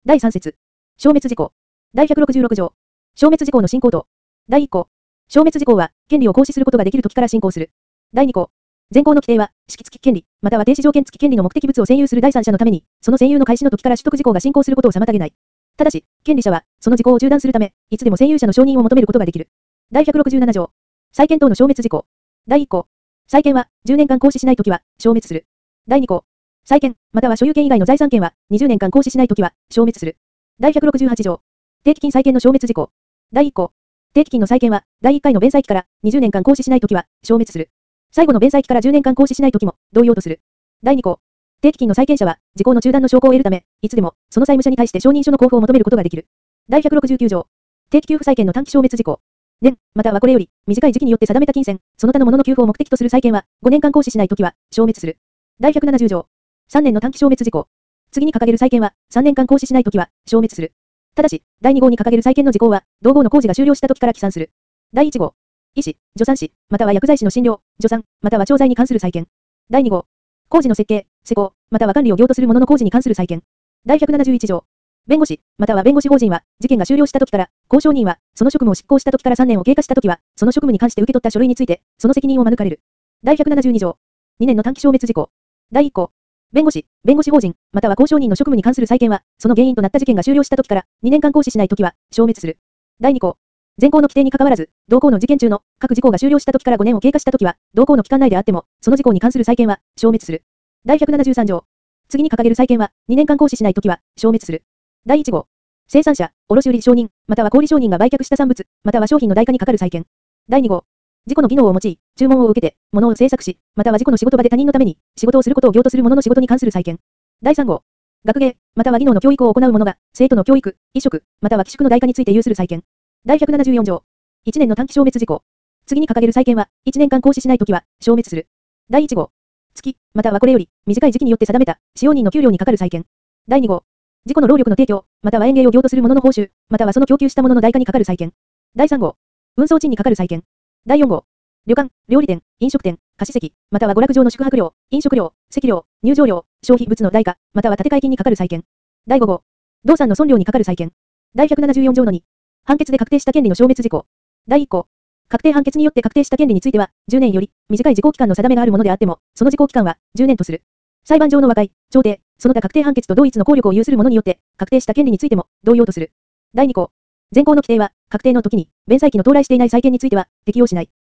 第3節。消滅事項。第166条。消滅事項の進行と。第1項。消滅事項は、権利を行使することができる時から進行する。第2項。前項の規定は、式付き権利、または停止条件付き権利の目的物を占有する第三者のために、その占有の開始の時から取得事項が進行することを妨げない。ただし、権利者は、その事項を中断するため、いつでも占有者の承認を求めることができる。第167条。債権等の消滅事項。第1項。債権は、10年間行使しないときは、消滅する。第2項。債権、または所有権以外の財産権は、20年間行使しないときは、消滅する。第168条。定期金債権の消滅事項。第1項。定期金の債権は、第1回の弁済期から20年間行使しないときは、消滅する。最後の弁済期から10年間行使しないときも、同様とする。第2項。定期金の債権者は、時効の中断の証拠を得るため、いつでも、その債務者に対して承認書の交付を求めることができる。第169条。定期給付債権の短期消滅事項。年、またはこれより、短い時期によって定めた金銭、その他のものの給付を目的とする債権は、5年間行使しないときは、消滅する。第170条。3年の短期消滅事項。次に掲げる債権は、3年間行使しないときは、消滅する。ただし、第2号に掲げる債権の時効は、同号の工事が終了したときから起算する。第1号。医師、助産師、または薬剤師の診療、助産、または調剤に関する債権。第2号。工事の設計、施工、または管理を業とするものの工事に関する債権。第171条。弁護士、または弁護士法人は、事件が終了したときから、公証人は、その職務を執行したときから3年を経過したときは、その職務に関して受け取った書類について、その責任を免れる。第172条。2年の短期消滅事項。第1項。弁護士、弁護士法人、または公証人の職務に関する債権は、その原因となった事件が終了したときから2年間行使しないときは消滅する。第2項。前項の規定に関わらず、同項の事件中の各事項が終了したときから5年を経過したときは、同項の期間内であっても、その事項に関する債権は消滅する。第173条。次に掲げる債権は2年間行使しないときは消滅する。第1号。生産者、卸売承認、または小売承認が売却した産物、または商品の代価にかかる債権。第2号。自己の技能を用い、注文を受けて、物を製作し、または自己の仕事場で他人のために、仕事をすることを業とする者の仕事に関する債権。第3号。学芸、または技能の教育を行う者が、生徒の教育、衣食、または寄宿の代価について有する債権。第174条。1年の短期消滅事項。次に掲げる債権は、1年間行使しないときは、消滅する。第1号。月、またはこれより、短い時期によって定めた、使用人の給料にかかる債権。第2号。自己の労力の提供、または園芸を業とする者の報酬、またはその供給した者の代価にかかる債権。第3号。運送賃にかかる債権。第4号。旅館、料理店、飲食店、貸席、または娯楽場の宿泊料、飲食料、席料、入場料、消費物の代価、または建て替え金にかかる債権。第5号。動産の損料にかかる債権。第174条の2。判決で確定した権利の消滅事項。第1項。確定判決によって確定した権利については、10年より短い時効期間の定めがあるものであっても、その時効期間は10年とする。裁判上の和解、調停、その他確定判決と同一の効力を有するものによって確定した権利についても同様とする。第2項。前項の規定は確定の時に弁済期の到来していない債権については適用しない。